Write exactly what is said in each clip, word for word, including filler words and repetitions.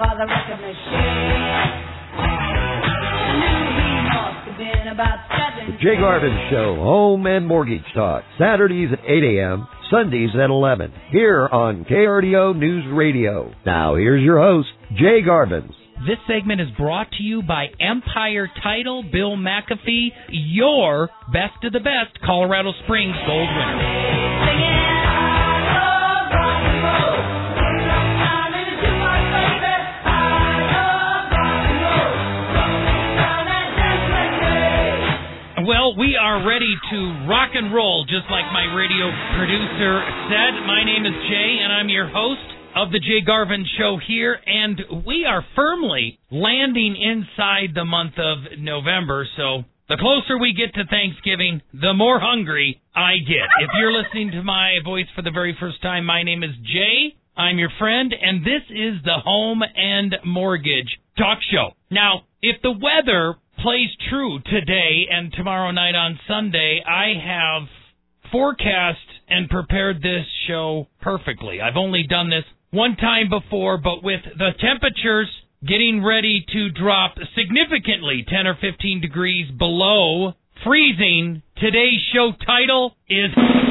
by the record machine. The Jay Garvin Show, Home and Mortgage Talk, Saturdays at eight a.m., Sundays at eleven, here on K R D O News Radio. Now, here's your host, Jay Garvin. This segment is brought to you by Empire Title, Bill McAfee, your best of the best Colorado Springs gold winner. Well, we are ready to rock and roll, just like my radio producer said. My name is Jay, and I'm your host of the Jay Garvin Show here, and we are firmly landing inside the month of November, so the closer we get to Thanksgiving, the more hungry I get. If you're listening to my voice for the very first time, my name is Jay. I'm your friend, and this is the Home and Mortgage Talk Show. Now, if the weather plays true today and tomorrow night on Sunday, I have forecast and prepared this show perfectly. I've only done this one time before, but with the temperatures getting ready to drop significantly, ten or fifteen degrees below freezing, today's show title is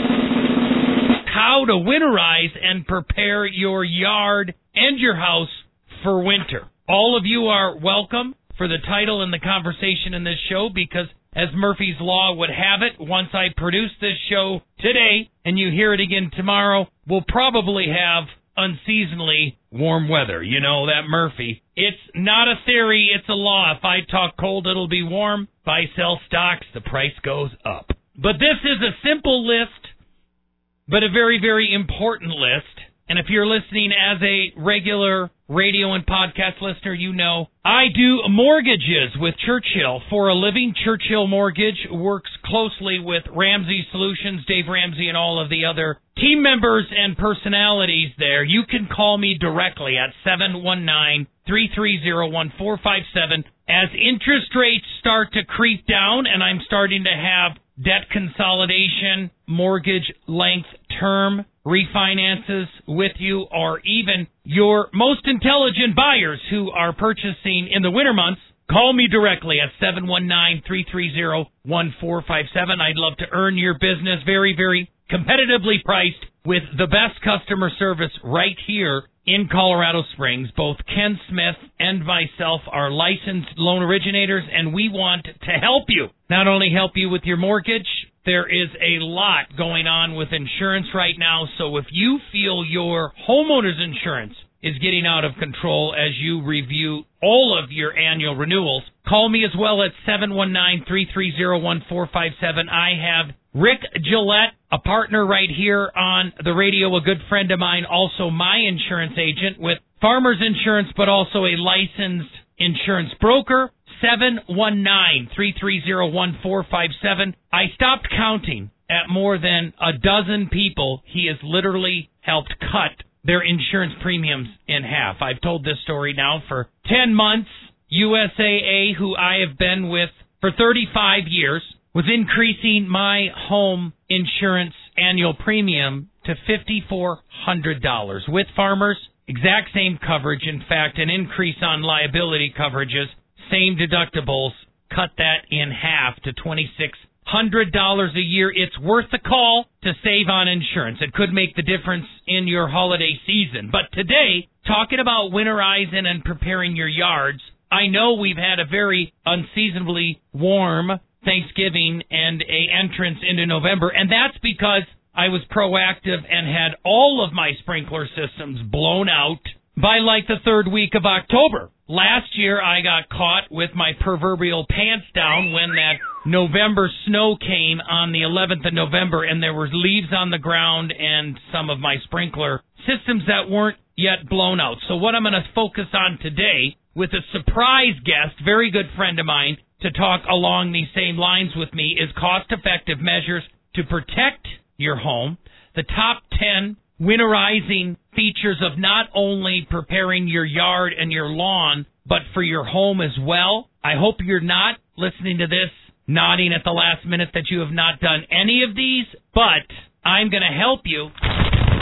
How to Winterize and Prepare Your Yard and Your House for Winter. All of you are welcome for the title and the conversation in this show, because as Murphy's Law would have it, once I produce this show today and you hear it again tomorrow, we'll probably have unseasonably warm weather. You know that Murphy. It's not a theory, it's a law. If I talk cold, it'll be warm. If I sell stocks, the price goes up. But this is a simple list, but a very, very important list. And if you're listening as a regular radio and podcast listener, you know I do mortgages with Churchill for a living. Churchill Mortgage works closely with Ramsey Solutions, Dave Ramsey, and all of the other team members and personalities there. You can call me directly at seven one nine, three three zero, one four five seven. As interest rates start to creep down and I'm starting to have debt consolidation, mortgage length term refinances with you, or even your most intelligent buyers who are purchasing in the winter months, call me directly at seven one nine, three three zero, one four five seven. I'd love to earn your business very, very competitively priced with the best customer service right here in Colorado Springs. Both Ken Smith and myself are licensed loan originators, and we want to help you. Not only help you with your mortgage, there is a lot going on with insurance right now, so if you feel your homeowner's insurance is getting out of control as you review all of your annual renewals, call me as well at seven one nine, three three zero, one four five seven. I have Rick Gillette, a partner right here on the radio, a good friend of mine, also my insurance agent with Farmers Insurance, but also a licensed insurance broker. seven one nine, three three zero, one four five seven. I stopped counting at more than a dozen people he has literally helped cut their insurance premiums in half. I've told this story now for ten months. U S A A, who I have been with for thirty-five years, was increasing my home insurance annual premium to five thousand four hundred dollars. With Farmers, exact same coverage. In fact, an increase on liability coverages, same deductibles, cut that in half to two thousand six hundred dollars a year. It's worth the call to save on insurance. It could make the difference in your holiday season. But today, talking about winterizing and preparing your yards, I know we've had a very unseasonably warm Thanksgiving and a entrance into November, and that's because I was proactive and had all of my sprinkler systems blown out by like the third week of October. Last year, I got caught with my proverbial pants down when that November snow came on the eleventh of November, and there were leaves on the ground and some of my sprinkler systems that weren't yet blown out. So what I'm going to focus on today with a surprise guest, very good friend of mine, to talk along these same lines with me, is cost-effective measures to protect your home, the top ten winterizing features of not only preparing your yard and your lawn, but for your home as well. I hope you're not listening to this nodding at the last minute that you have not done any of these, but I'm going to help you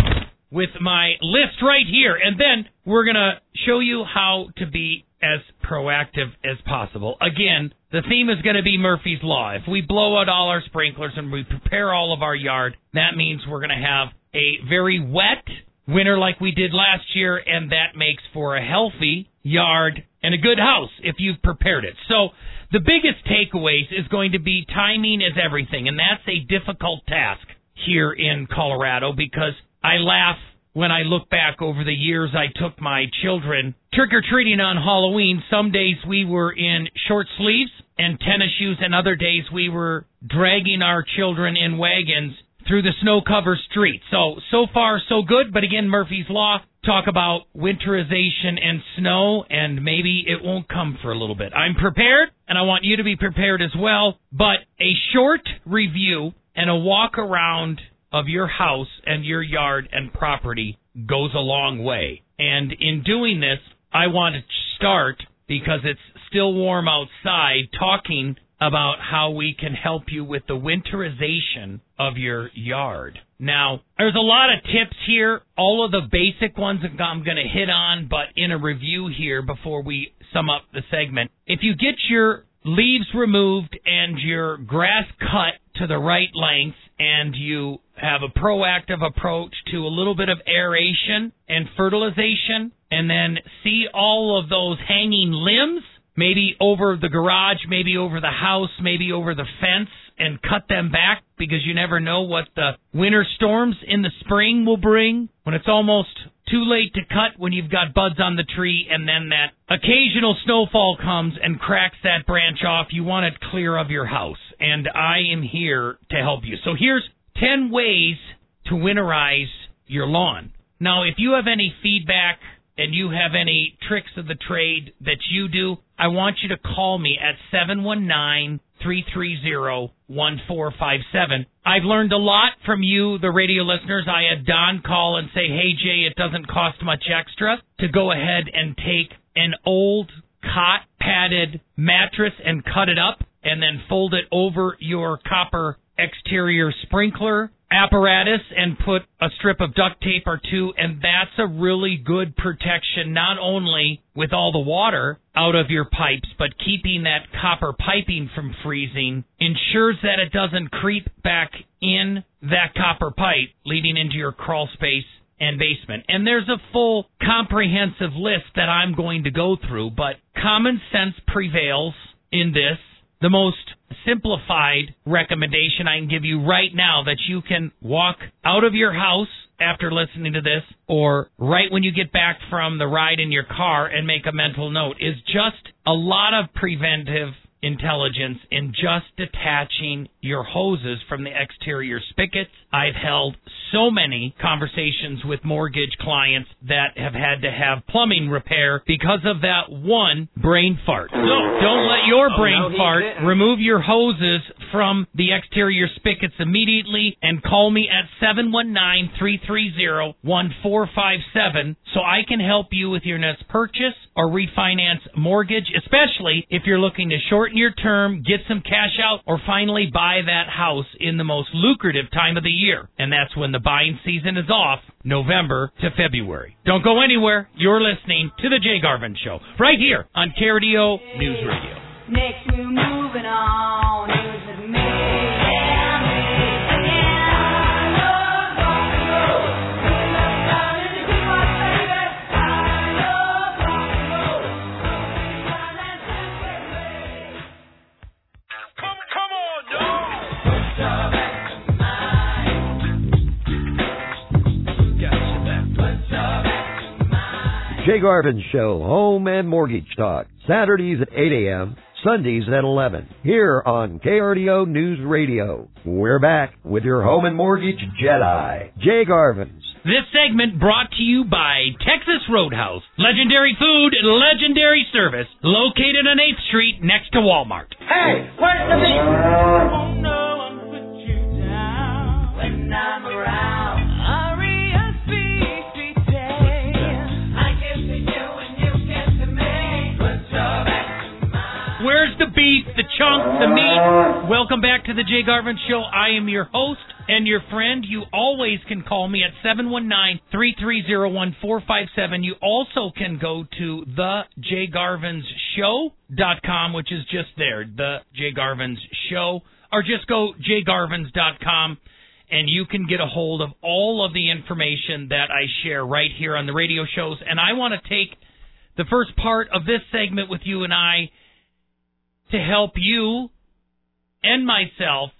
with my list right here, and then we're going to show you how to be as proactive as possible. Again, the theme is going to be Murphy's Law. If we blow out all our sprinklers and we prepare all of our yard, that means we're going to have a very wet winter like we did last year, and that makes for a healthy yard and a good house if you've prepared it. So the biggest takeaways is going to be timing is everything, and that's a difficult task here in Colorado because I laugh when I look back over the years I took my children trick-or-treating on Halloween. Some days we were in short sleeves and tennis shoes, and other days we were dragging our children in wagons through the snow-covered streets. So, so far, so good. But again, Murphy's Law, talk about winterization and snow, and maybe it won't come for a little bit. I'm prepared, and I want you to be prepared as well. But a short review and a walk around of your house and your yard and property goes a long way. And in doing this, I want to start, because it's still warm outside, talking about how we can help you with the winterization of your yard. Now, there's a lot of tips here. All of the basic ones I'm going to hit on, but in a review here before we sum up the segment. If you get your leaves removed and your grass cut to the right length, and you have a proactive approach to a little bit of aeration and fertilization, and then see all of those hanging limbs, maybe over the garage, maybe over the house, maybe over the fence, and cut them back, because you never know what the winter storms in the spring will bring, when it's almost too late to cut, when you've got buds on the tree, and then that occasional snowfall comes and cracks that branch off. You want it clear of your house, and I am here to help you. So here's ten ways to winterize your lawn. Now, if you have any feedback and you have any tricks of the trade that you do, I want you to call me at seven one nine, three three zero, one four five seven. I've learned a lot from you, the radio listeners. I had Don call and say, hey, Jay, it doesn't cost much extra to go ahead and take an old cot padded mattress and cut it up and then fold it over your copper exterior sprinkler apparatus and put a strip of duct tape or two, and that's a really good protection, not only with all the water out of your pipes, but keeping that copper piping from freezing ensures that it doesn't creep back in that copper pipe leading into your crawl space and basement. And there's a full comprehensive list that I'm going to go through, but common sense prevails in this. The most simplified recommendation I can give you right now that you can walk out of your house after listening to this, or right when you get back from the ride in your car and make a mental note, is just a lot of preventive intelligence in just detaching your hoses from the exterior spigots. I've held so many conversations with mortgage clients that have had to have plumbing repair because of that one brain fart. So don't let your brain oh, no, fart remove your hoses from the exterior spigots immediately, and call me at seven one nine, three three zero, one four five seven so I can help you with your next purchase or refinance mortgage, especially if you're looking to shorten your term, get some cash out, or finally buy that house in the most lucrative time of the year. And that's when the buying season is off, November to February. Don't go anywhere. You're listening to The Jay Garvin Show, right here on K R D O News Radio. Next we're moving on. News with me. Yeah, me. Jay Garvin Show, Home and Mortgage Talk, Saturdays at eight a.m., Sundays at eleven, here on K R D O News Radio. We're back with your Home and Mortgage Jedi, Jay Garvin's. This segment brought to you by Texas Roadhouse, legendary food, legendary service, located on eighth Street next to Walmart. Hey, where's the beef? I won't know and put you down when I'm around. Where's the beef, the chunk, the meat? Welcome back to the Jay Garvin Show. I am your host and your friend, you always can call me at seven one nine, three three zero, one four five seven. You also can go to the jay garvins show dot com, which is just there, the Jay Garvins Show, or just go jay garvins dot com, and you can get a hold of all of the information that I share right here on the radio shows. And I want to take the first part of this segment with you and I to help you and myself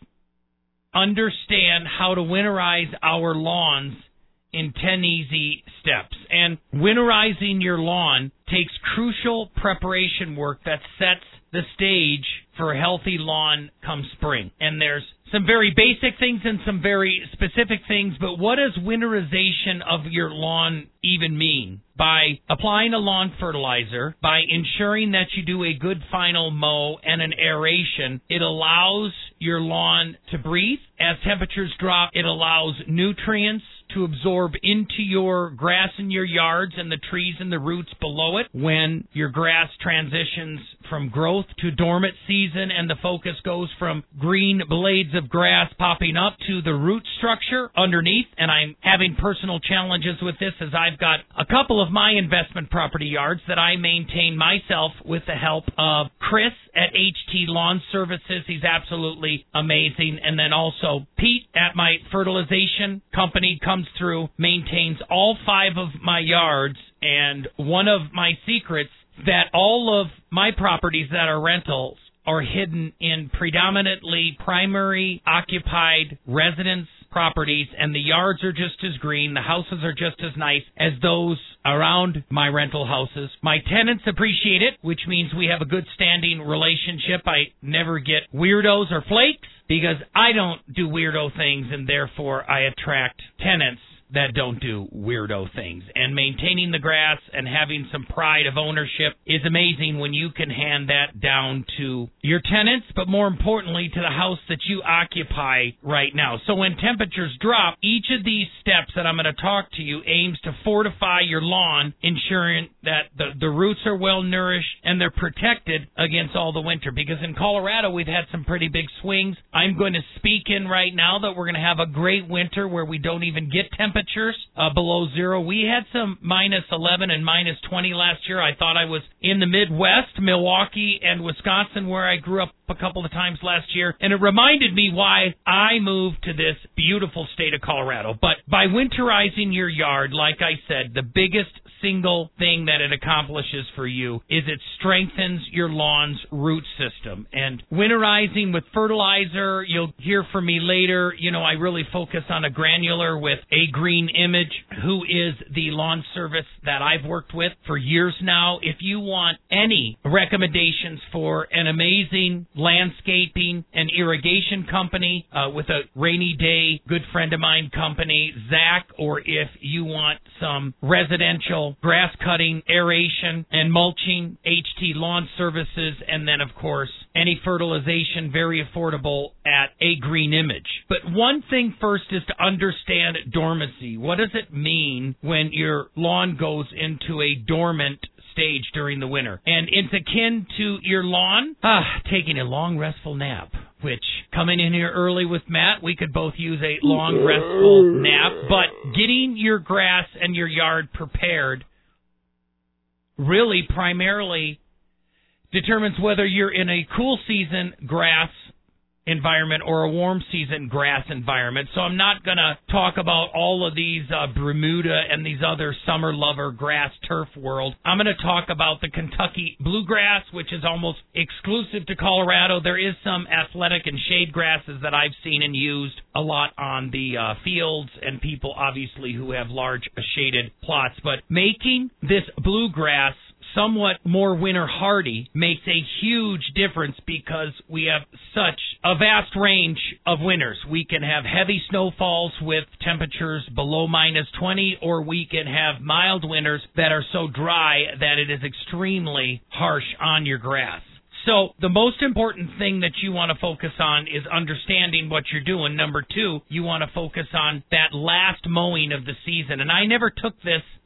understand how to winterize our lawns in ten easy steps. And winterizing your lawn takes crucial preparation work that sets the stage for a healthy lawn come spring. And there's some very basic things and some very specific things, but what does winterization of your lawn even mean? By applying a lawn fertilizer, by ensuring that you do a good final mow and an aeration, it allows your lawn to breathe. As temperatures drop, it allows nutrients to absorb into your grass in your yards and the trees and the roots below it. When your grass transitions from growth to dormant season and the focus goes from green blades of grass popping up to the root structure underneath, and I'm having personal challenges with this as I've got a couple of my investment property yards that I maintain myself with the help of Chris at H T Lawn Services. He's absolutely amazing. And then also Pete at my fertilization company comes through, maintains all five of my yards, and one of my secrets that all of my properties that are rentals are hidden in predominantly primary occupied residence properties, and the yards are just as green, the houses are just as nice as those around my rental houses. My tenants appreciate it, which means we have a good standing relationship. I never get weirdos or flakes because I don't do weirdo things, and therefore I attract tenants that don't do weirdo things. And maintaining the grass and having some pride of ownership is amazing when you can hand that down to your tenants, but more importantly to the house that you occupy right now. So when temperatures drop, each of these steps that I'm going to talk to you aims to fortify your lawn, ensuring that the, the roots are well nourished and they're protected against all the winter. Because in Colorado, we've had some pretty big swings. I'm going to speak in right now that we're going to have a great winter where we don't even get temperatures Uh, below zero. We had some minus eleven and minus twenty last year. I thought I was in the Midwest, Milwaukee and Wisconsin, where I grew up a couple of times last year, and it reminded me why I moved to this beautiful state of Colorado. But by winterizing your yard, like I said, the biggest single thing that it accomplishes for you is it strengthens your lawn's root system. And winterizing with fertilizer, you'll hear from me later, you know, I really focus on a granular with A Green Image, who is the lawn service that I've worked with for years now. If you want any recommendations for an amazing landscaping and irrigation company uh, with a rainy day good friend of mine company, Zach, or if you want some residential grass cutting, aeration, and mulching, H T Lawn Services, and then, of course, any fertilization, very affordable at A Green Image. But one thing first is to understand dormancy. What does it mean when your lawn goes into a dormant stage during the winter? And it's akin to your lawn ah, taking a long, restful nap, which, coming in here early with Matt, we could both use a long, restful nap. But getting your grass and your yard prepared really primarily determines whether you're in a cool season grass environment or a warm season grass environment. So I'm not going to talk about all of these uh, Bermuda and these other summer lover grass turf world. I'm going to talk about the Kentucky bluegrass, which is almost exclusive to Colorado. There is some athletic and shade grasses that I've seen and used a lot on the uh, fields, and people obviously who have large uh, shaded plots. But making this bluegrass somewhat more winter hardy makes a huge difference because we have such a vast range of winters. We can have heavy snowfalls with temperatures below minus twenty, or we can have mild winters that are so dry that it is extremely harsh on your grass. So the most important thing that you want to focus on is understanding what you're doing. Number two, you want to focus on that last mowing of the season. And I never took this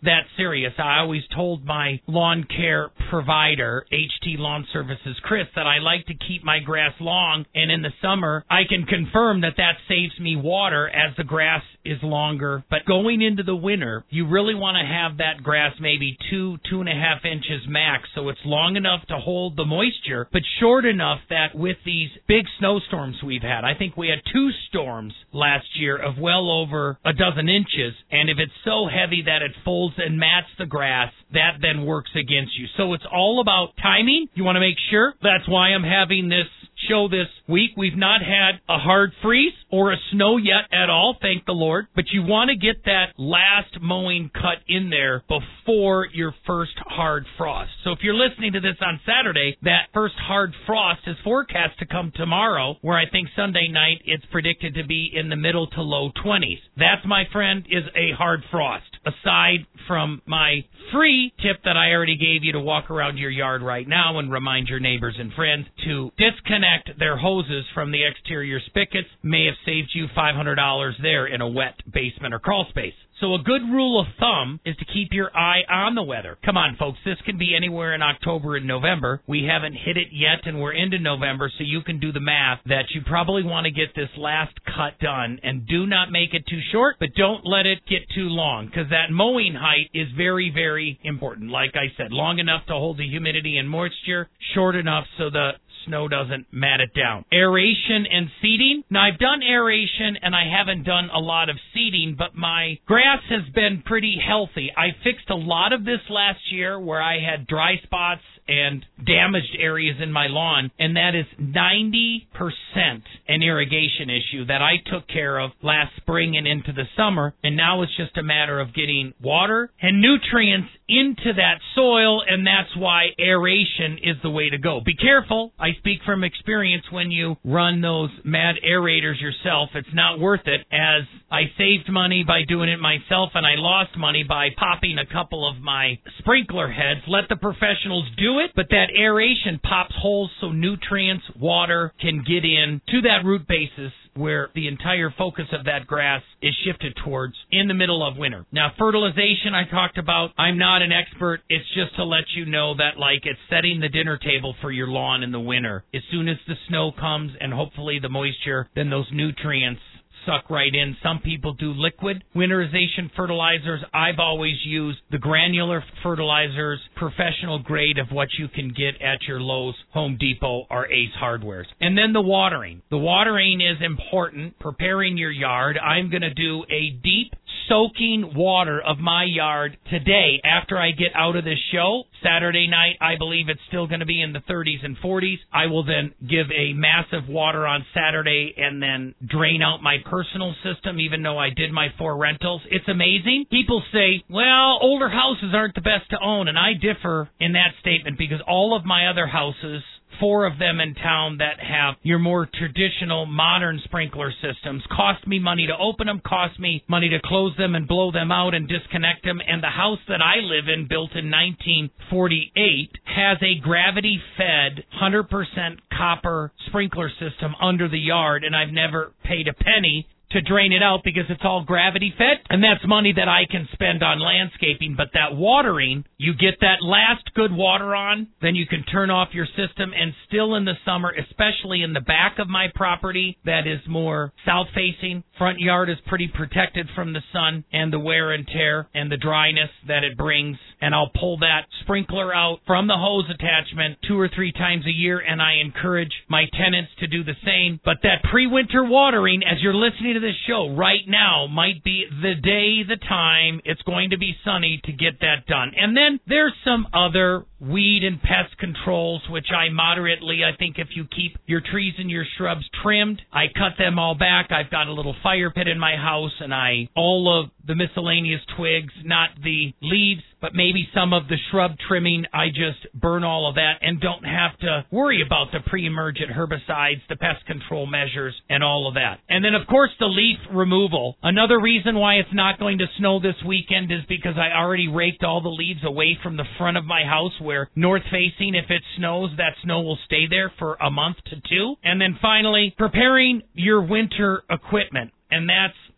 that serious. I always told my lawn care provider, H T Lawn Services, Chris, that I like to keep my grass long, and in the summer, I can confirm that that saves me water as the grass is longer. But going into the winter, you really want to have that grass maybe two, two and a half inches max, so it's long enough to hold the moisture, but short enough that with these big snowstorms we've had, I think we had two storms last year of well over a dozen inches, and if it's so heavy that it folds and mats the grass, that then works against you. So it's all about timing. You want to make sure. That's why I'm having this show this week. We've not had a hard freeze or a snow yet at all, thank the Lord, but you want to get that last mowing cut in there before your first hard frost. So if you're listening to this on Saturday, that first hard frost is forecast to come tomorrow, where I think Sunday night it's predicted to be in the middle to low twenties. That, my friend, is a hard frost. Aside from my free tip that I already gave you to walk around your yard right now and remind your neighbors and friends to disconnect their hoses from the exterior spigots, may have saved you five hundred dollars there in a wet basement or crawl space. So a good rule of thumb is to keep your eye on the weather. Come on, folks, this can be anywhere in October and November. We haven't hit it yet, and we're into November, so you can do the math that you probably want to get this last cut done, and do not make it too short, but don't let it get too long, because that mowing height is very, very important. Like I said, long enough to hold the humidity and moisture, short enough so the snow doesn't mat it down. Aeration and seeding. Now, I've done aeration and I haven't done a lot of seeding, but my grass has been pretty healthy. I fixed a lot of this last year where I had dry spots and damaged areas in my lawn, and that is ninety percent an irrigation issue that I took care of last spring and into the summer, and now it's just a matter of getting water and nutrients into that soil, and that's why aeration is the way to go. Be careful. I speak from experience. When you run those mad aerators yourself, it's not worth it, as I saved money by doing it myself, and I lost money by popping a couple of my sprinkler heads. Let the professionals do it, but that aeration pops holes so nutrients, water can get in to that root basis where the entire focus of that grass is shifted towards in the middle of winter. Now, fertilization I talked about. I'm not an expert. It's just to let you know that, like, it's setting the dinner table for your lawn in the winter. As soon as the snow comes and hopefully the moisture, then those nutrients suck right in. Some people do liquid winterization fertilizers. I've always used the granular fertilizers, professional grade of what you can get at your Lowe's, Home Depot, or Ace Hardwares. And then the watering. The watering is important. Preparing your yard. I'm going to do a deep soaking water of my yard today after I get out of this show. Saturday night, I believe it's still going to be in the thirties and forties. I will then give a massive water on Saturday and then drain out my personal system, even though I did my four rentals. It's amazing. People say, well, older houses aren't the best to own, and I differ in that statement, because all of my other houses, four of them in town that have your more traditional modern sprinkler systems, cost me money to open them, cost me money to close them and blow them out and disconnect them. And the house that I live in, built in nineteen forty-eight, has a gravity-fed one hundred percent copper sprinkler system under the yard, and I've never paid a penny to drain it out because it's all gravity fed, and that's money that I can spend on landscaping. But that watering, you get that last good water on, then you can turn off your system, and still in the summer, especially in the back of my property that is more south-facing, front yard is pretty protected from the sun and the wear and tear and the dryness that it brings, and I'll pull that sprinkler out from the hose attachment two or three times a year, and I encourage my tenants to do the same. But that pre-winter watering, as you're listening to this show right now, might be the day, the time it's going to be sunny to get that done. And then there's some other weed and pest controls, which I moderately, I think if you keep your trees and your shrubs trimmed, I cut them all back. I've got a little fire pit in my house, and I, all of the miscellaneous twigs, not the leaves, but maybe some of the shrub trimming, I just burn all of that and don't have to worry about the pre-emergent herbicides, the pest control measures, and all of that. And then, of course, the leaf removal. Another reason why it's not going to snow this weekend is because I already raked all the leaves away from the front of my house, where north-facing, if it snows, that snow will stay there for a month to two. And then finally, preparing your winter equipment. And that's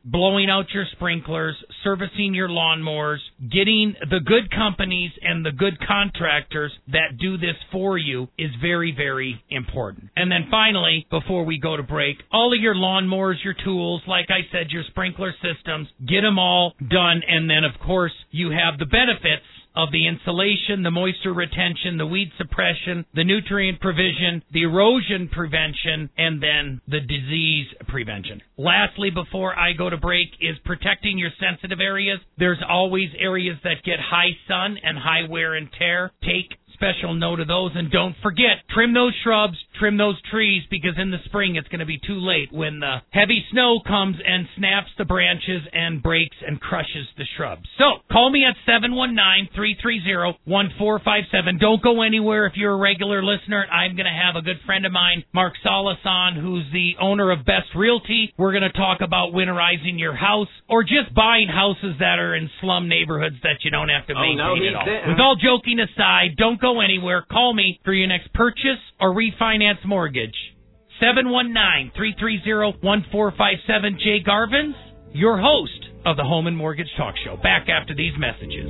blowing out your sprinklers, servicing your lawnmowers, getting the good companies and the good contractors that do this for you is very, very important. And then finally, before we go to break, all of your lawnmowers, your tools, like I said, your sprinkler systems, get them all done. And then, of course, you have the benefits of the insulation, the moisture retention, the weed suppression, the nutrient provision, the erosion prevention, and then the disease prevention. Lastly, before I go to break, is protecting your sensitive areas. There's always areas that get high sun and high wear and tear. Take special note of those, and don't forget, trim those shrubs, trim those trees, because in the spring it's going to be too late when the heavy snow comes and snaps the branches and breaks and crushes the shrubs. So, call me at seven one nine, three three zero, one four five seven. Don't go anywhere if you're a regular listener. I'm going to have a good friend of mine, Mark Salas, on, who's the owner of Best Realty. We're going to talk about winterizing your house, or just buying houses that are in slum neighborhoods that you don't have to maintain oh, no, at all. didn't. With all joking aside, don't go anywhere. Call me for your next purchase or refinance mortgage. seven one nine, three three zero, one four five seven. Jay Garvins, your host of the Home and Mortgage Talk Show. Back after these messages.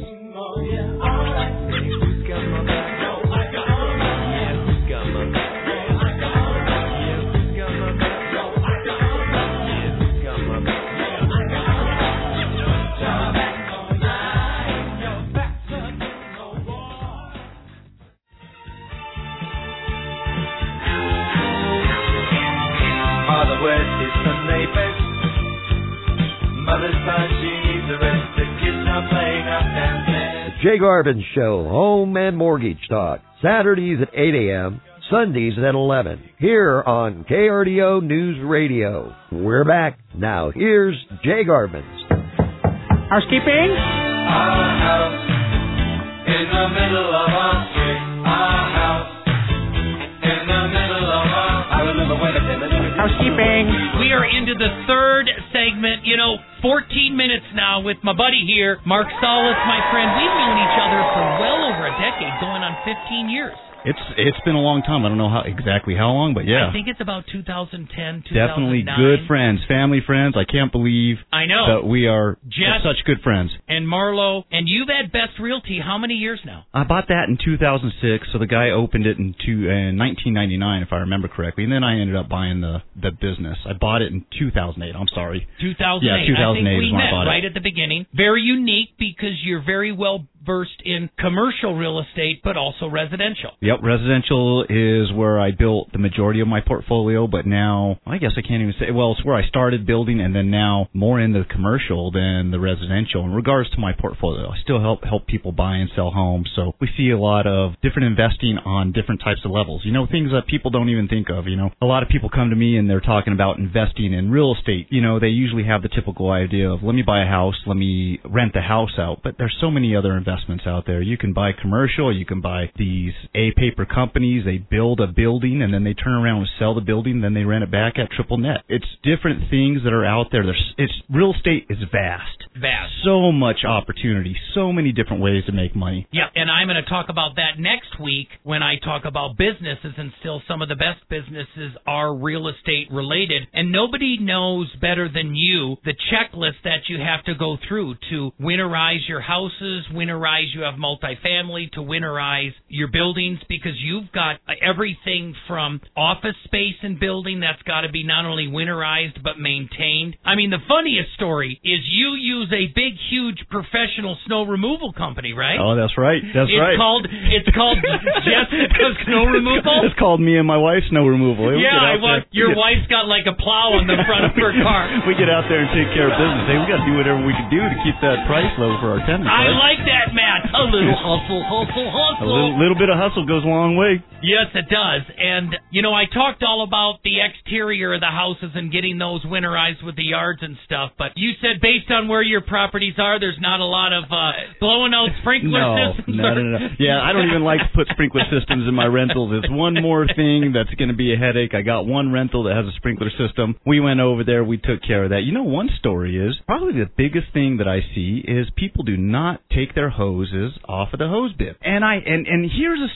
Father, where's his Sunday best? Mother's tired, she needs a rest. The kids are playing up downstairs. The Jay Garvin Show, Home and Mortgage Talk, Saturdays at eight a.m., Sundays at eleven, here on K R D O News Radio. We're back. Now here's Jay Garvin. Housekeeping? Our house in the middle of our street. Our house in the middle of our... I remember when it Housekeeping. We are into the third segment, you know, fourteen minutes now with my buddy here, Mark Salas, my friend. We've known each other for well over a decade, going on fifteen years. It's it's been a long time. I don't know how exactly how long, but yeah. I think it's about two thousand ten, two thousand nine. Definitely good friends, family friends. I can't believe I know. that we are Jess such good friends. And Marlo, and you've had Best Realty how many years now? I bought that in two thousand six, so the guy opened it in two, uh, nineteen ninety-nine, if I remember correctly, and then I ended up buying the, the business. I bought it in two thousand eight. I'm sorry. two thousand eight. Yeah, two thousand eight I think we is when I met bought right it. at the beginning. Very unique because you're very well versed in commercial real estate, but also residential. Yep, residential is where I built the majority of my portfolio, but now, I guess I can't even say, well, it's where I started building, and then now more in the commercial than the residential. In regards to my portfolio, I still help help people buy and sell homes, so we see a lot of different investing on different types of levels. You know, things that people don't even think of, you know. A lot of people come to me and they're talking about investing in real estate. You know, they usually have the typical idea of, let me buy a house, let me rent the house out, but there's so many other investments out there. You can buy commercial, you can buy these A-paper companies, they build a building and then they turn around and sell the building, then they rent it back at triple net. It's different things that are out there. There's, it's real estate is vast. Vast. So much opportunity, so many different ways to make money. Yeah, and I'm going to talk about that next week when I talk about businesses, and still some of the best businesses are real estate related. And nobody knows better than you the checklist that you have to go through to winterize your houses, winterize you have multifamily, to winterize your buildings, because you've got everything from office space and building that's got to be not only winterized but maintained. I mean, the funniest story is you use a big, huge professional snow removal company, right? Oh, that's right. That's it's right. Called, it's called Jessica Snow Removal? It's called me and my wife Snow Removal. We Yeah, I get out want, there- your we get- wife's got like a plow on the front of her car. We get out there and take care of business. Hey, we got to do whatever we can do to keep that price low for our tenants. I right? like that, Matt. A little hustle, hustle, hustle. A little, little bit of hustle goes a long way. Yes, it does. And, you know, I talked all about the exterior of the houses and getting those winterized with the yards and stuff, but you said based on where your properties are, there's not a lot of uh, blowing out sprinkler No, systems. no, no, no. Yeah, I don't even like to put sprinkler systems in my rentals. It's one more thing that's going to be a headache. I got one rental that has a sprinkler system. We went over there. We took care of that. You know, one story is probably the biggest thing that I see is people do not take their hoses off of the hose bib. And I and, and here's a story.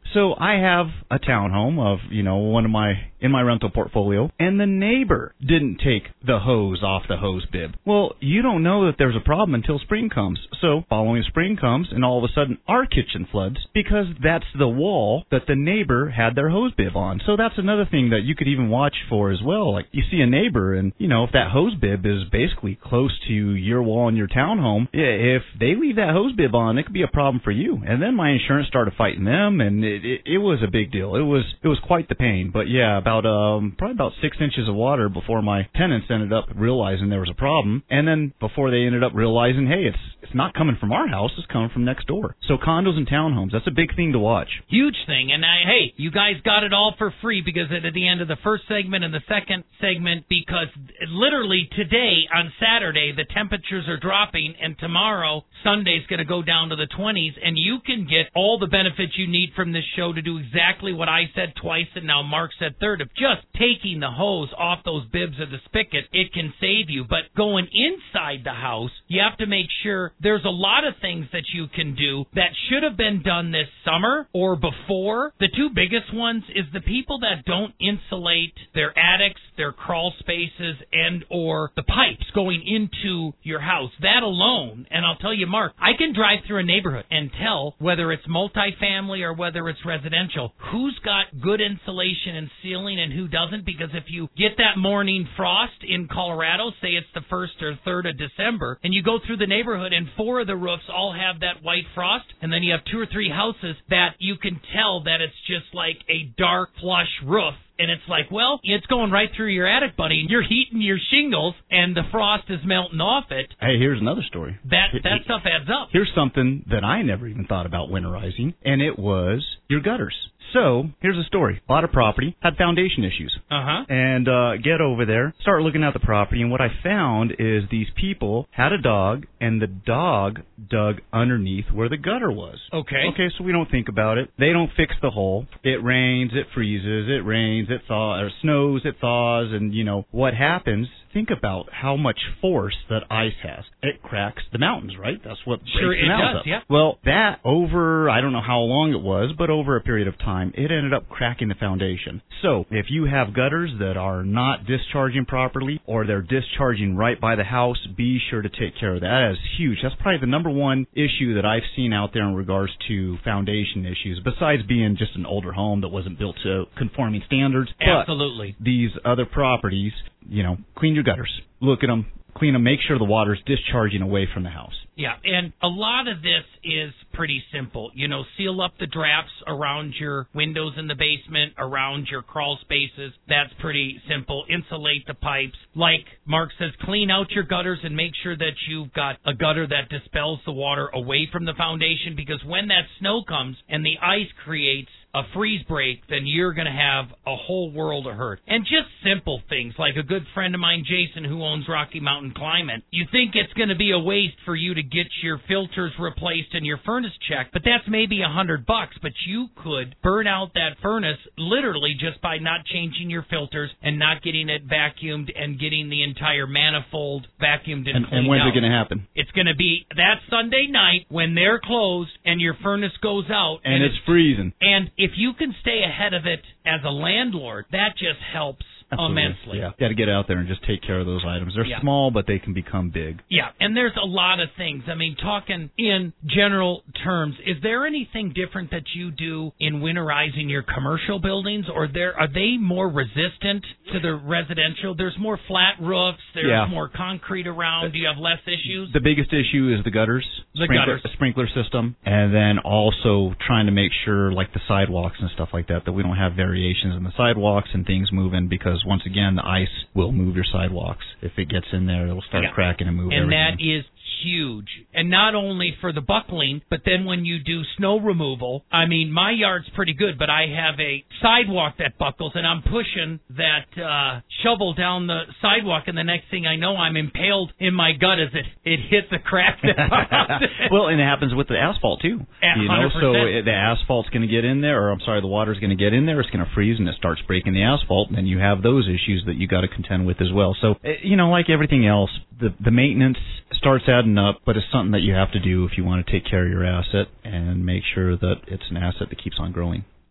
So I have a townhome of, you know, one of my, in my rental portfolio, and the neighbor didn't take the hose off the hose bib. Well, you don't know that there's a problem until spring comes. So following spring comes, and all of a sudden our kitchen floods because that's the wall that the neighbor had their hose bib on. So that's another thing that you could even watch for as well. Like, you see a neighbor, and, you know, if that hose bib is basically close to your wall in your townhome, if they leave that hose bib on, it could be a problem for you. And then my insurance started fighting them, and it, it, it was a big deal. It was it was quite the pain. But yeah, about um probably about six inches of water before my tenants ended up realizing there was a problem, and then before they ended up realizing, hey, it's it's not coming from our house, it's coming from next door. So condos and townhomes, that's a big thing to watch. Huge thing. And I, hey, you guys got it all for free because at the end of the first segment and the second segment, because literally today on Saturday the temperatures are dropping, and tomorrow Sunday's going to go down to the twenties, and you can get all the benefits you need from this show to do exactly what I said twice and now Mark said third, of just taking the hose off those bibs of the spigot. It can save you. But going inside the house, you have to make sure there's a lot of things that you can do that should have been done this summer or before. The two biggest ones is the people that don't insulate their attics, their crawl spaces, and or the pipes going into your house. That alone, and I'll tell you, Mark, I can drive through a neighborhood and tell whether it's multifamily or whether it's residential, who's got good insulation and ceiling and who doesn't, because if you get that morning frost in Colorado, say it's the first or third of December, and you go through the neighborhood and four of the roofs all have that white frost, and then you have two or three houses that you can tell that it's just like a dark plush roof. And it's like, well, it's going right through your attic, buddy. You're heating your shingles, and the frost is melting off it. Hey, here's another story. That that stuff adds up. Here's something that I never even thought about winterizing, and it was your gutters. So, here's a story. Bought a property, had foundation issues. Uh-huh. And uh, get over there, start looking at the property, and what I found is these people had a dog, and the dog dug underneath where the gutter was. Okay. Okay, so we don't think about it. They don't fix the hole. It rains, it freezes, it rains, it thaws, or snows, it thaws, and, you know, what happens? Think about how much force that ice has. It cracks the mountains, right? That's what breaks Sure, the it mountains does, up. yeah. Well, that over, I don't know how long it was, but over a period of time, it ended up cracking the foundation. So, if you have gutters that are not discharging properly, or they're discharging right by the house, be sure to take care of that. That is huge. That's probably the number one issue that I've seen out there in regards to foundation issues, besides being just an older home that wasn't built to conforming standards. Absolutely. But these other properties, you know, clean your gutters. Look at them, clean them, make sure the water's discharging away from the house. Yeah, and a lot of this is pretty simple. You know, seal up the drafts around your windows in the basement, around your crawl spaces. That's pretty simple. Insulate the pipes. Like Mark says, clean out your gutters and make sure that you've got a gutter that dispels the water away from the foundation, because when that snow comes and the ice creates a freeze break, then you're going to have a whole world of hurt. And just simple things, like a good friend of mine, Jason, who owns Rocky Mountain Climate, you think it's going to be a waste for you to get your filters replaced and your furnace checked, but that's maybe a hundred bucks, but you could burn out that furnace literally just by not changing your filters and not getting it vacuumed and getting the entire manifold vacuumed and, And, cleaned and when's out. it going to happen? It's going to be that Sunday night when they're closed and your furnace goes out. And, it's freezing. And if you can stay ahead of it as a landlord, that just helps Absolutely. immensely. Yeah, got to get out there and just take care of those items. They're Yeah. small, but they can become big. Yeah, and there's a lot of things. I mean, talking in general terms, is there anything different that you do in winterizing your commercial buildings, or there are they more resistant to the residential? There's more flat roofs. There's Yeah. more concrete around. Do you have less issues? The biggest issue is the gutters, The sprinkler, gutters. sprinkler system, and then also trying to make sure, like the sidewalks and stuff like that, that we don't have variations in the sidewalks and things moving, because once again, the ice will move your sidewalks. If it gets in there, it'll start Yeah. cracking and move And everything. that is huge. And not only for the buckling, but then when you do snow removal, I mean, my yard's pretty good, but I have a sidewalk that buckles, and I'm pushing that uh, shovel down the sidewalk, and the next thing I know, I'm impaled in my gut as it, it hit the crack that Well, and it happens with the asphalt, too. At you know, one hundred so percent. it, the asphalt's going to get in there, or I'm sorry, the water's going to get in there, it's going to freeze, and it starts breaking the asphalt, and then you have those issues that you got to contend with as well. So, eh, you know, like everything else, the, the maintenance starts adding up, but it's something that you have to do if you want to take care of your asset and make sure that it's an asset that keeps on growing.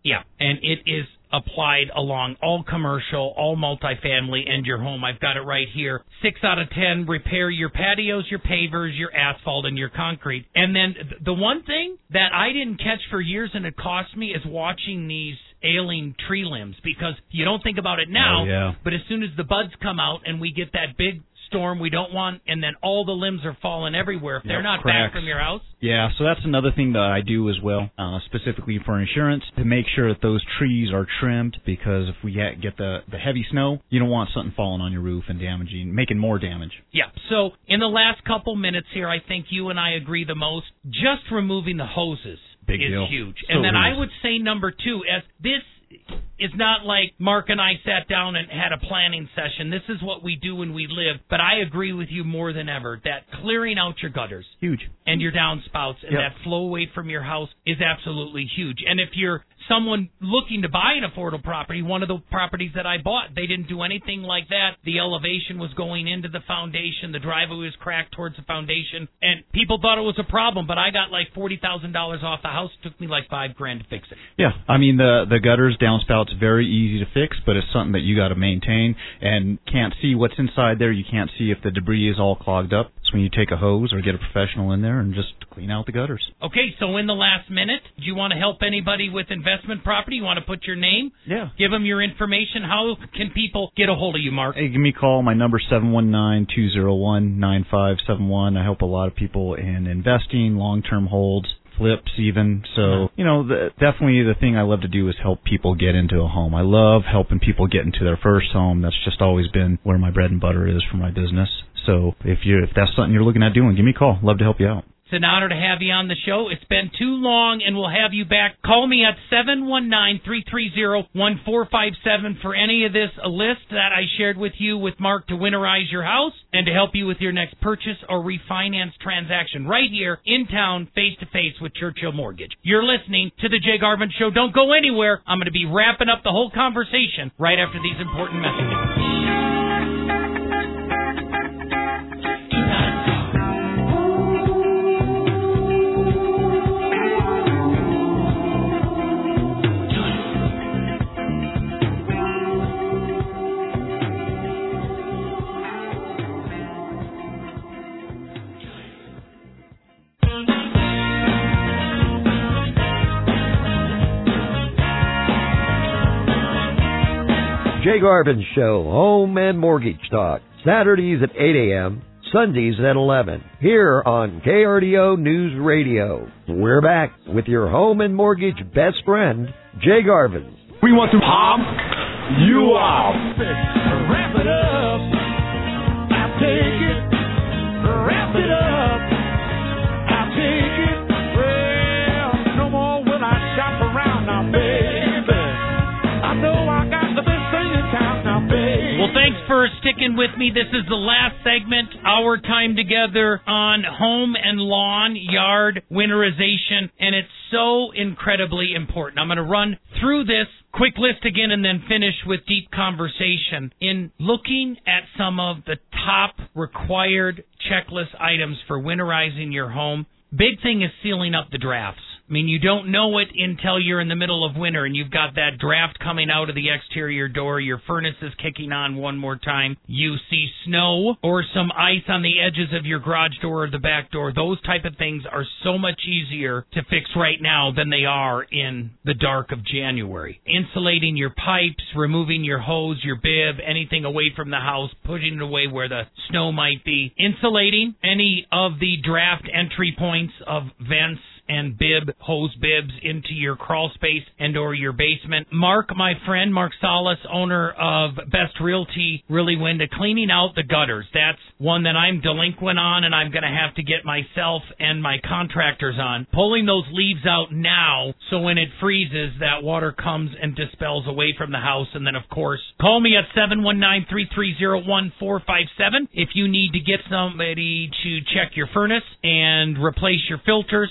Yeah, and it is applied along all commercial, all multifamily, and your home. I've got it right here. Six out of ten repair your patios, your pavers, your asphalt, and your concrete. And then th- the one thing that I didn't catch for years and it cost me is watching these ailing tree limbs, because you don't think about it now, Oh, yeah. but as soon as the buds come out and we get that big storm we don't want, and then all the limbs are falling everywhere, if Yep, they're not cracks. back from your house. Yeah, so that's another thing that I do as well, uh, specifically for insurance, to make sure that those trees are trimmed, because if we ha- get the, the heavy snow, you don't want something falling on your roof and damaging, making more damage. Yeah, so in the last couple minutes here, I think you and I agree the most. Just removing the hoses Big is deal. huge. So And then I huge. would say number two, as this is not like Mark and I sat down and had a planning session. This is what we do when we live. But I agree with you more than ever that clearing out your gutters Huge. and your downspouts and Yep. that flow away from your house is absolutely huge. And if you're someone looking to buy an affordable property, one of the properties that I bought, they didn't do anything like that. The elevation was going into the foundation. The driveway was cracked towards the foundation. And people thought it was a problem, but I got like forty thousand dollars off the house. It took me like five grand to fix it. Yeah, I mean, the the gutters, downspouts, very easy to fix, but it's something that you got to maintain, and can't see what's inside there. You can't see if the debris is all clogged up. So when you take a hose or get a professional in there and just clean out the gutters. Okay, so in the last minute, do you want to help anybody with investment property? You want to put your name? Yeah. Give them your information. How can people get a hold of you, Mark? Hey, give me a call. My number's seven one nine, two zero one, nine five seven one. I help a lot of people in investing, long-term holds, flips even. So, you know, the, definitely the thing I love to do is help people get into a home. I love helping people get into their first home. That's just always been where my bread and butter is for my business. So if you if that's something you're looking at doing, give me a call. Love to help you out. It's an honor to have you on the show. It's been too long, and we'll have you back. Call me at seven one nine, three three zero, one four five seven for any of this a list that I shared with you with Mark to winterize your house and to help you with your next purchase or refinance transaction right here in town, face-to-face with Churchill Mortgage. You're listening to The Jay Garvin Show. Don't go anywhere. I'm going to be wrapping up the whole conversation right after these important messages. Jay Garvin Show, Home and Mortgage Talk, Saturdays at eight a.m., Sundays at eleven, here on K R D O News Radio. We're back with your home and mortgage best friend, Jay Garvin. We want to pump you up. Wrap it up. I take it. Wrap it up. I take it. Well, no more will I shop around now, baby. I know I got the best thing in town now, baby. Well, thanks for sticking with me. This is the last segment, our time together on home and lawn yard winterization, and it's so incredibly important. I'm going to run through this quick list again and then finish with deep conversation. In looking at some of the top required checklist items for winterizing your home, big thing is sealing up the drafts. I mean, you don't know it until you're in the middle of winter and you've got that draft coming out of the exterior door, your furnace is kicking on one more time, you see snow or some ice on the edges of your garage door or the back door. Those type of things are so much easier to fix right now than they are in the dark of January. Insulating your pipes, removing your hose, your bib, anything away from the house, pushing it away where the snow might be. Insulating any of the draft entry points of vents and bib, hose bibs into your crawl space and or your basement. Mark, my friend, Mark Salas, owner of Best Realty, really went to cleaning out the gutters. That's one that I'm delinquent on and I'm going to have to get myself and my contractors on. Pulling those leaves out now so when it freezes, that water comes and dispels away from the house. And then, of course, call me at seven one nine, three three zero, one four five seven if you need to get somebody to check your furnace and replace your filters. Rocky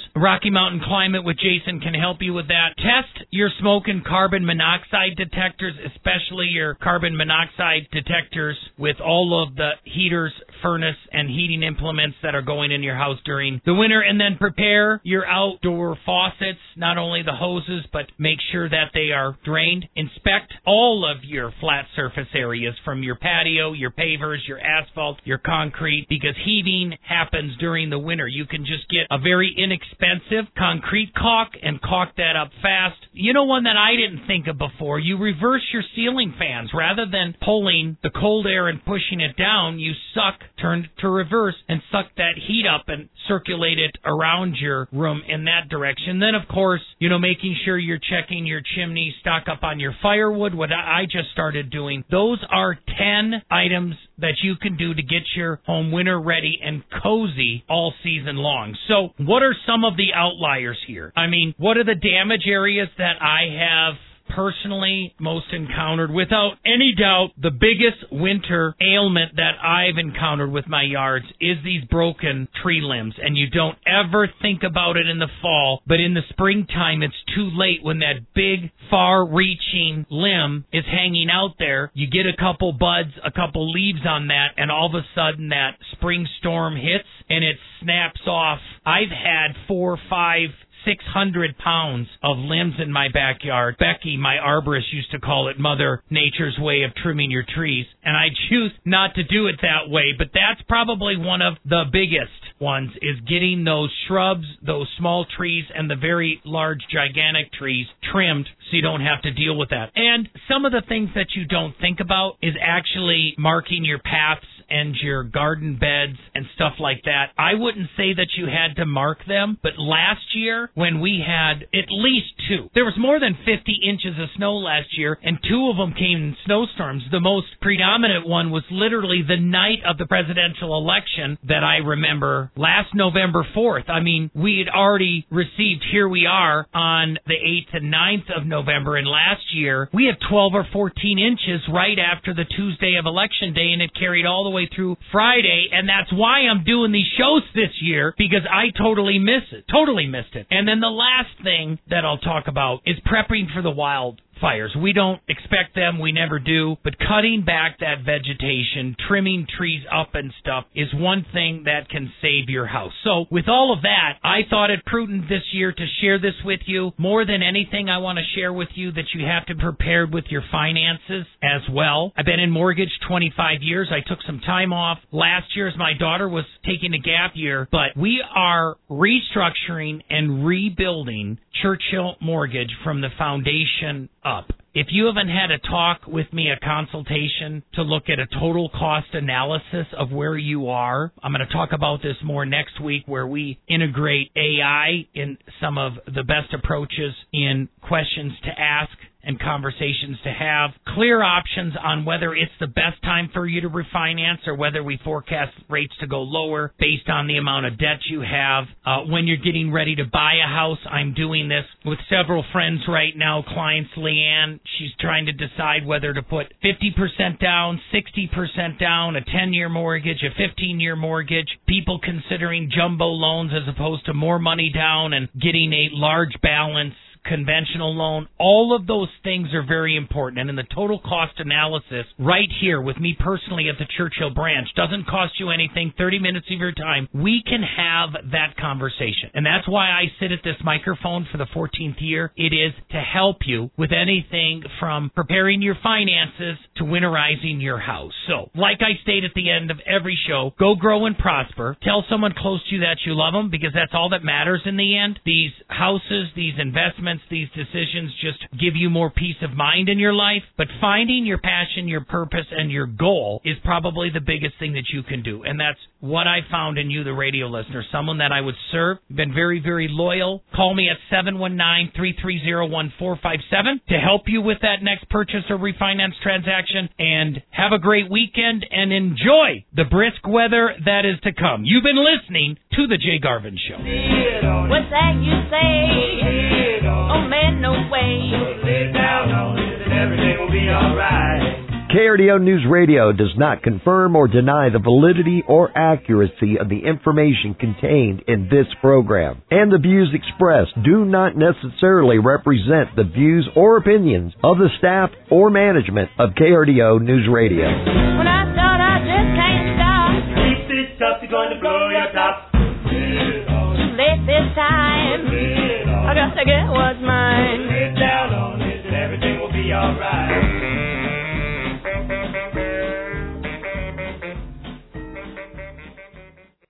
Rocky Mountain Climate with Jason can help you with that. Test your smoke and carbon monoxide detectors, especially your carbon monoxide detectors with all of the heaters, furnace, and heating implements that are going in your house during the winter. And then prepare your outdoor faucets, not only the hoses, but make sure that they are drained. Inspect all of your flat surface areas from your patio, your pavers, your asphalt, your concrete, because heaving happens during the winter. You can just get a very inexpensive concrete caulk and caulk that up fast. You know one that I didn't think of before? You reverse your ceiling fans. Rather than pulling the cold air and pushing it down, you suck, turn it to reverse, and suck that heat up and circulate it around your room in that direction. Then, of course, you know, making sure you're checking your chimney, stock up on your firewood, what I just started doing. Those are ten items that you can do to get your home winter ready and cozy all season long. So what are some of the outliers here? I mean, what are the damage areas that I have personally most encountered? Without any doubt, the biggest winter ailment that I've encountered with my yards is these broken tree limbs. And you don't ever think about it in the fall, but in the springtime, it's too late when that big, far-reaching limb is hanging out there. You get a couple buds, a couple leaves on that, and all of a sudden that spring storm hits and it snaps off. I've had four, five, six hundred pounds of limbs in my backyard. Becky, my arborist, used to call it Mother Nature's way of trimming your trees, and I choose not to do it that way, but that's probably one of the biggest ones, is getting those shrubs, those small trees, and the very large, gigantic trees trimmed so you don't have to deal with that. And some of the things that you don't think about is actually marking your paths and your garden beds and stuff like that. I wouldn't say that you had to mark them, but last year when we had at least two, there was more than fifty inches of snow last year, and two of them came in snowstorms. The most predominant one was literally the night of the presidential election that I remember, last November fourth. I mean, we had already received, here we are on the eighth and ninth of November, and last year we had twelve or fourteen inches right after the Tuesday of Election Day, and it carried all the way through Friday, and that's why I'm doing these shows this year, because I totally miss it, totally missed it. And then the last thing that I'll talk about is prepping for the wild fires. We don't expect them, we never do, but cutting back that vegetation, trimming trees up and stuff is one thing that can save your house. So with all of that, I thought it prudent this year to share this with you. More than anything, I want to share with you that you have to be prepared with your finances as well. I've been in mortgage twenty-five years. I took some time off last year as my daughter was taking a gap year, but we are restructuring and rebuilding Churchill Mortgage from the foundation up. If you haven't had a talk with me, a consultation to look at a total cost analysis of where you are, I'm going to talk about this more next week, where we integrate A I in some of the best approaches in questions to ask and conversations to have, clear options on whether it's the best time for you to refinance or whether we forecast rates to go lower based on the amount of debt you have. Uh, when you're getting ready to buy a house, I'm doing this with several friends right now, clients. Leanne, she's trying to decide whether to put fifty percent down, sixty percent down, a ten-year mortgage, a fifteen-year mortgage, people considering jumbo loans as opposed to more money down and getting a large balance conventional loan. All of those things are very important. And in the total cost analysis, right here with me personally at the Churchill branch, doesn't cost you anything, thirty minutes of your time, we can have that conversation. And that's why I sit at this microphone for the fourteenth year. It is to help you with anything from preparing your finances to winterizing your house. So, like I state at the end of every show, go grow and prosper. Tell someone close to you that you love them, because that's all that matters in the end. These houses, these investments, these decisions just give you more peace of mind in your life. But finding your passion, your purpose, and your goal is probably the biggest thing that you can do. And that's what I found in you, the radio listener, someone that I would serve. You've been very, very loyal. Call me at seven one nine, three three zero, one four five seven to help you with that next purchase or refinance transaction. And have a great weekend and enjoy the brisk weather that is to come. You've been listening to The Jay Garvin Show. What's that you say? Oh man, no way. Lay down on it and everything will be alright. K K R D O News Radio does not confirm or deny the validity or accuracy of the information contained in this program, and the views expressed do not necessarily represent the views or opinions of the staff or management of K R D O News Radio. When I thought I just can't stop, Keep this up, you're going to blow your top. too late this time. I got to get what's mine. Lay down on it and everything will be alright.